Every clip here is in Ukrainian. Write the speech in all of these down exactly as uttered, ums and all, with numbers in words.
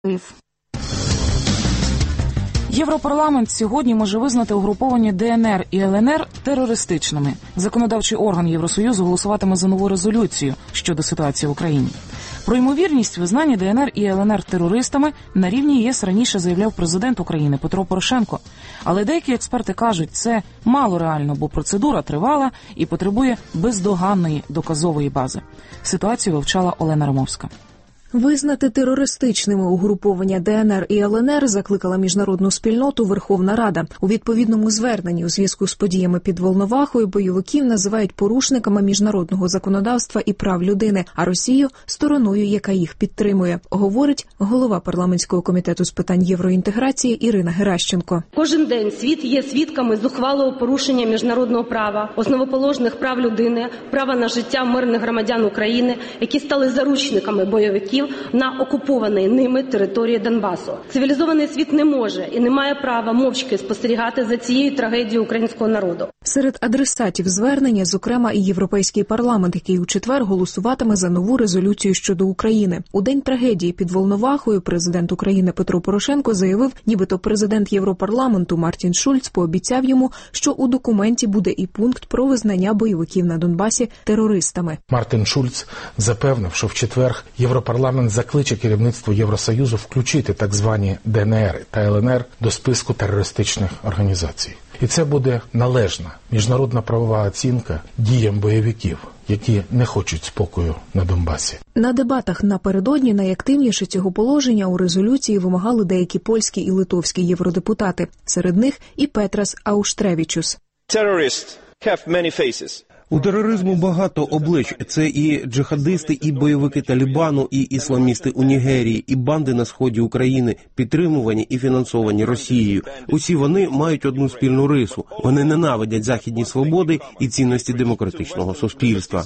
Європарламент сьогодні може визнати угруповання Де Ен Ер і Ел Ен Ер терористичними. Законодавчий орган Євросоюзу голосуватиме за нову резолюцію щодо ситуації в Україні. Про ймовірність визнання Де Ен Ер і Ел Ен Ер терористами на рівні ЄС раніше заявляв президент України Петро Порошенко. Але деякі експерти кажуть, це мало реально, бо процедура тривала і потребує бездоганної доказової бази. Ситуацію вивчала Олена Ромовська. Визнати терористичними угруповання Де Ен Ер і Ел Ен Ер закликала міжнародну спільноту Верховна Рада. У відповідному зверненні у зв'язку з подіями під Волновахою бойовиків називають порушниками міжнародного законодавства і прав людини, а Росію – стороною, яка їх підтримує, говорить голова парламентського комітету з питань євроінтеграції Ірина Геращенко. Кожен день світ є свідками зухвалого порушення міжнародного права, основоположних прав людини, права на життя мирних громадян України, які стали заручниками бойовиків на окупованій ними території Донбасу. Цивілізований світ не може і не має права мовчки спостерігати за цією трагедією українського народу. Серед адресатів звернення, зокрема, і Європейський парламент, який у четвер голосуватиме за нову резолюцію щодо України. У день трагедії під Волновахою президент України Петро Порошенко заявив, нібито президент Європарламенту Мартін Шульц пообіцяв йому, що у документі буде і пункт про визнання бойовиків на Донбасі терористами. Мартін Шульц запевнив, що в четвер Європарламент закличе керівництво Євросоюзу включити так звані Де Ен Ер та Ел Ен Ер до списку терористичних організацій. І це буде належна міжнародна правова оцінка діям бойовиків, які не хочуть спокою на Донбасі. На дебатах напередодні найактивніше цього положення у резолюції вимагали деякі польські і литовські євродепутати. Серед них і Петрас Ауштревічус. Terrorists have many faces. У тероризму багато облич. Це і джихадисти, і бойовики Талібану, і ісламісти у Нігерії, і банди на сході України, підтримувані і фінансовані Росією. Усі вони мають одну спільну рису. Вони ненавидять західні свободи і цінності демократичного суспільства.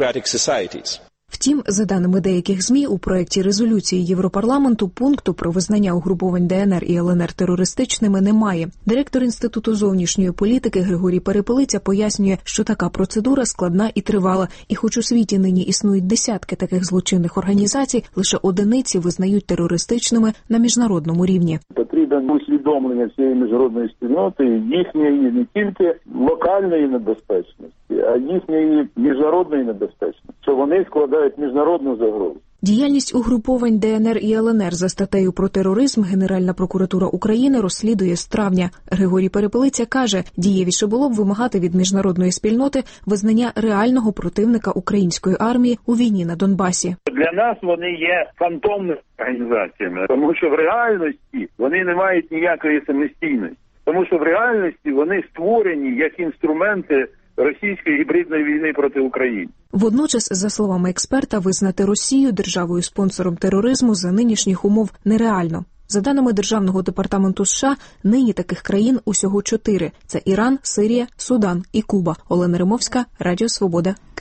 Втім, за даними деяких ЗМІ, у проєкті резолюції Європарламенту пункту про визнання угруповань Де Ен Ер і Ел Ен Ер терористичними немає. Директор Інституту зовнішньої політики Григорій Перепелиця пояснює, що така процедура складна і тривала. І хоч у світі нині існують десятки таких злочинних організацій, лише одиниці визнають терористичними на міжнародному рівні. Потрібне усвідомлення всієї міжнародної спільноти, їхньої не тільки локальної небезпечності, а їхньої міжнародної небезпечності, що вони складають міжнародну загрозу. Діяльність угруповань Де Ен Ер і Ел Ен Ер за статтею про тероризм Генеральна прокуратура України розслідує з травня. Григорій Перепелиця каже, дієвіше було б вимагати від міжнародної спільноти визнання реального противника української армії у війні на Донбасі. Для нас вони є фантомними організаціями, тому що в реальності вони не мають ніякої самостійності. Тому що в реальності вони створені як інструменти російської гібридної війни проти України. Водночас, за словами експерта, визнати Росію державою-спонсором тероризму за нинішніх умов нереально. За даними Державного департаменту США, нині таких країн усього чотири. Це Іран, Сирія, Судан і Куба. Олена Римовська, Радіо Свобода.